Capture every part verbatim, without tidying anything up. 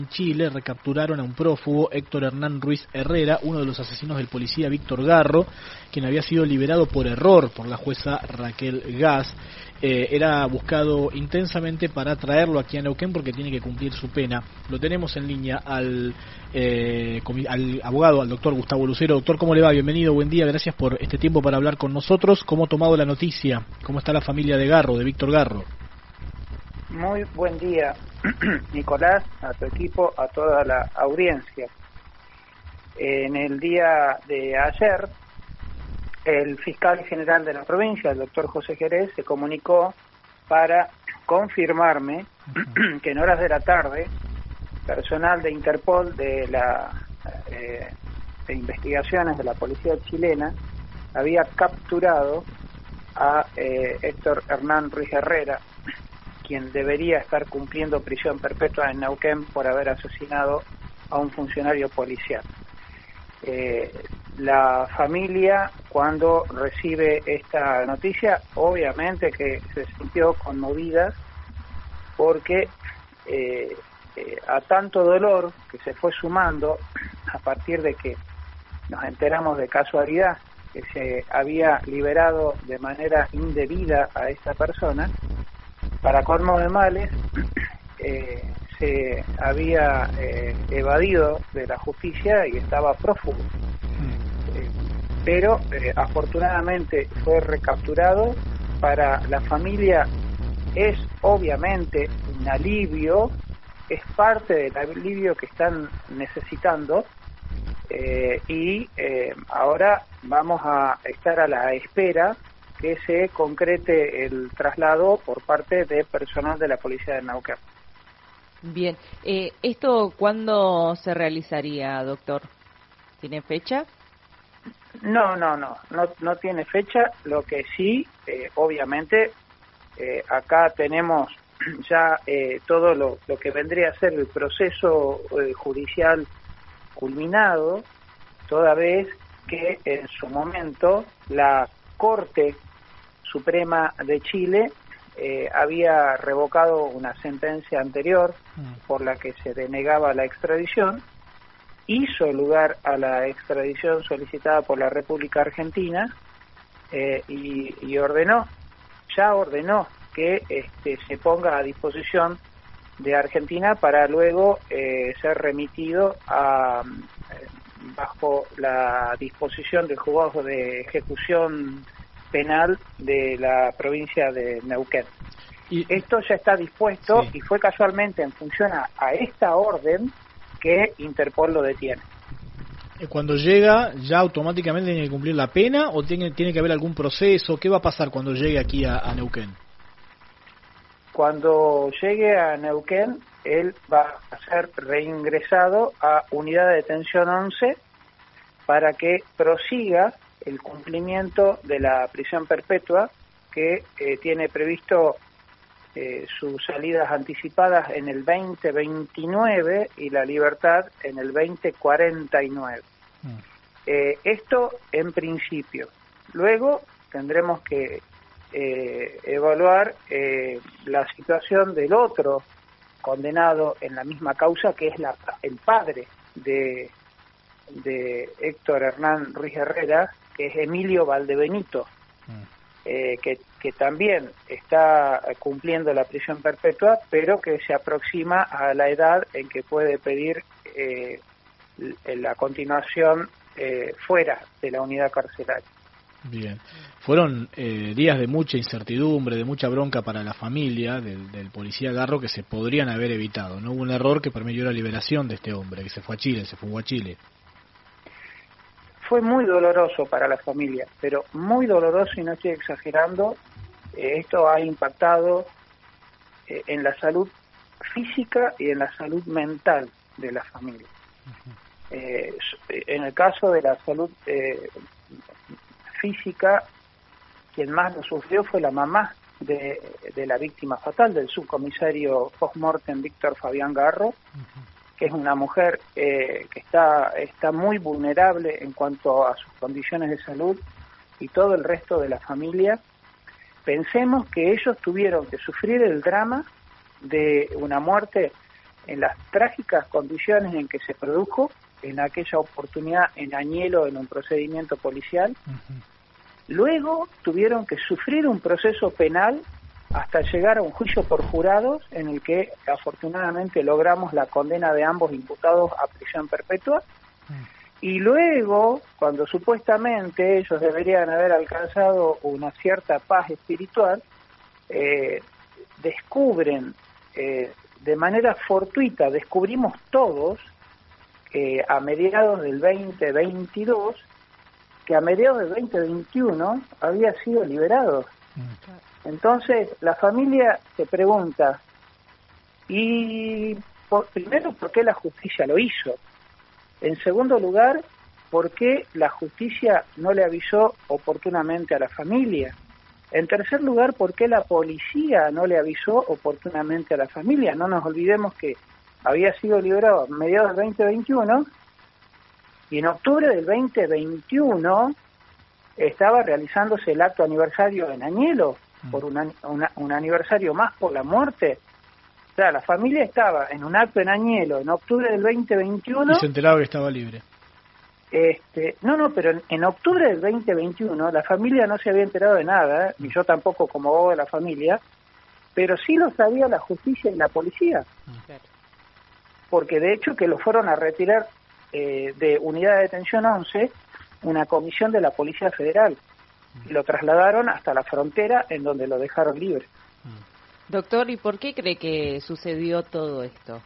En Chile recapturaron a un prófugo, Héctor Hernán Ruiz Herrera, uno de los asesinos del policía Víctor Garro, quien había sido liberado por error por la jueza Raquel Gas. Eh, era buscado intensamente para traerlo aquí a Neuquén porque tiene que cumplir su pena. Lo tenemos en línea al, eh, al abogado, al doctor Gustavo Lucero. Doctor, ¿cómo le va? Bienvenido, buen día, gracias por este tiempo para hablar con nosotros. ¿Cómo ha tomado la noticia? ¿Cómo está la familia de Garro, de Víctor Garro? Muy buen día, Nicolás, a tu equipo, a toda la audiencia. En el día de ayer, el fiscal general de la provincia, el doctor José Jerez, se comunicó para confirmarme que en horas de la tarde, personal de Interpol, de la eh, de investigaciones de la policía chilena, había capturado a eh, Héctor Hernán Ruiz Herrera, quien debería estar cumpliendo prisión perpetua en Neuquén por haber asesinado a un funcionario policial. Eh, la familia, cuando recibe esta noticia, obviamente que se sintió conmovida porque eh, eh, a tanto dolor que se fue sumando a partir de que nos enteramos de casualidad que se había liberado de manera indebida a esta persona, para colmo de males, eh, se había eh, evadido de la justicia y estaba prófugo. Eh, pero eh, afortunadamente fue recapturado. Para la familia es obviamente un alivio, es parte del alivio que están necesitando, eh, y eh, ahora vamos a estar a la espera que se concrete el traslado por parte de personal de la policía de Neuquén. Bien, eh, ¿esto cuándo se realizaría, doctor? ¿Tiene fecha? No, no, no, no, no tiene fecha. Lo que sí, eh, obviamente, eh, acá tenemos ya eh, todo lo, lo que vendría a ser el proceso eh, judicial culminado, toda vez que en su momento la Corte Suprema de Chile eh, había revocado una sentencia anterior por la que se denegaba la extradición, hizo lugar a la extradición solicitada por la República Argentina eh, y, y ordenó, ya ordenó que este, se ponga a disposición de Argentina para luego eh, ser remitido a, eh, bajo la disposición del juzgado de ejecución penal de la provincia de Neuquén. Y esto ya está dispuesto, sí, y fue casualmente en función a, a esta orden que Interpol lo detiene. Cuando llega, ¿ya automáticamente tiene que cumplir la pena o tiene, tiene que haber algún proceso? ¿Qué va a pasar cuando llegue aquí a, a Neuquén? Cuando llegue a Neuquén, él va a ser reingresado a Unidad de Detención once para que prosiga el cumplimiento de la prisión perpetua que eh, tiene previsto eh, sus salidas anticipadas en el veinte veintinueve y la libertad en el veinte cuarenta y nueve. Mm. Eh, esto en principio. Luego tendremos que eh, evaluar eh, la situación del otro condenado en la misma causa, que es la, el padre de, de Héctor Hernán Ruiz Herrera, que es Emilio Valdebenito, mm. eh, que, que también está cumpliendo la prisión perpetua, pero que se aproxima a la edad en que puede pedir eh, la continuación eh, fuera de la unidad carcelaria. Bien, fueron eh, días de mucha incertidumbre, de mucha bronca para la familia del, del policía Garro que se podrían haber evitado. No hubo un error que permitió la liberación de este hombre, que se fue a Chile, se fugó a Chile. Fue muy doloroso para la familia, pero muy doloroso, y no estoy exagerando. Eh, esto ha impactado eh, en la salud física y en la salud mental de la familia. Uh-huh. Eh, en el caso de la salud eh, física, quien más lo sufrió fue la mamá de, de la víctima fatal, del subcomisario post-mortem Víctor Fabián Garro, uh-huh. que es una mujer eh, que está, está muy vulnerable en cuanto a sus condiciones de salud, y todo el resto de la familia. Pensemos que ellos tuvieron que sufrir el drama de una muerte en las trágicas condiciones en que se produjo en aquella oportunidad en Añelo en un procedimiento policial. Uh-huh. Luego tuvieron que sufrir un proceso penal hasta llegar a un juicio por jurados en el que afortunadamente logramos la condena de ambos imputados a prisión perpetua. Uh-huh. Y luego, cuando supuestamente ellos deberían haber alcanzado una cierta paz espiritual, eh, descubren eh, de manera fortuita, descubrimos todos eh, a mediados del veinte veintidós que a mediados del veinte veintiuno había sido liberado. Entonces la familia se pregunta, y por, primero, ¿por qué la justicia lo hizo? En segundo lugar, ¿por qué la justicia no le avisó oportunamente a la familia? En tercer lugar, ¿por qué la policía no le avisó oportunamente a la familia? No nos olvidemos que había sido liberado a mediados del veinte veintiuno y en octubre del veinte veintiuno estaba realizándose el acto aniversario en Añelo, por una, una, un aniversario más por la muerte. O sea, la familia estaba en un acto en Añelo en octubre del veinte veintiuno. Y se enteraba que estaba libre. Este, no, no, pero en, en octubre del veinte veintiuno la familia no se había enterado de nada, ni yo tampoco como abogado de la familia, pero sí lo sabía la justicia y la policía. Porque de hecho que lo fueron a retirar eh, de Unidad de Detención once, una comisión de la Policía Federal, y lo trasladaron hasta la frontera en donde lo dejaron libre. Doctor, ¿y por qué cree que sucedió todo esto?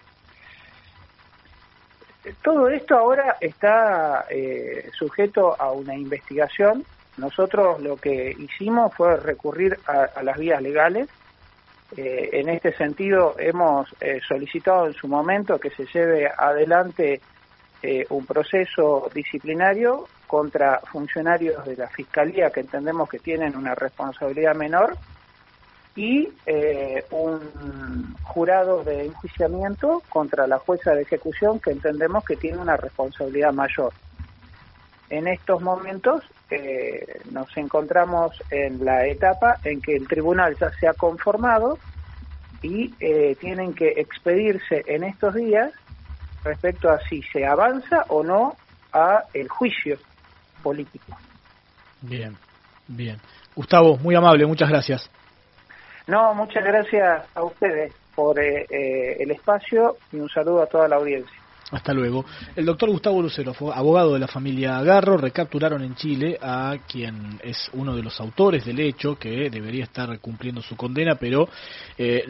Todo esto ahora está eh, sujeto a una investigación. Nosotros lo que hicimos fue recurrir a, a las vías legales. Eh, en este sentido hemos eh, solicitado en su momento que se lleve adelante eh, un proceso disciplinario contra funcionarios de la Fiscalía que entendemos que tienen una responsabilidad menor y eh, un jurado de enjuiciamiento contra la jueza de ejecución que entendemos que tiene una responsabilidad mayor. En estos momentos eh, nos encontramos en la etapa en que el tribunal ya se ha conformado y eh, tienen que expedirse en estos días respecto a si se avanza o no a el juicio político. Bien, bien. Gustavo, muy amable, muchas gracias. No, muchas gracias a ustedes por eh, eh, el espacio y un saludo a toda la audiencia. Hasta luego. El doctor Gustavo Lucero, abogado de la familia Garro, recapturaron en Chile a quien es uno de los autores del hecho, que debería estar cumpliendo su condena, pero... Eh,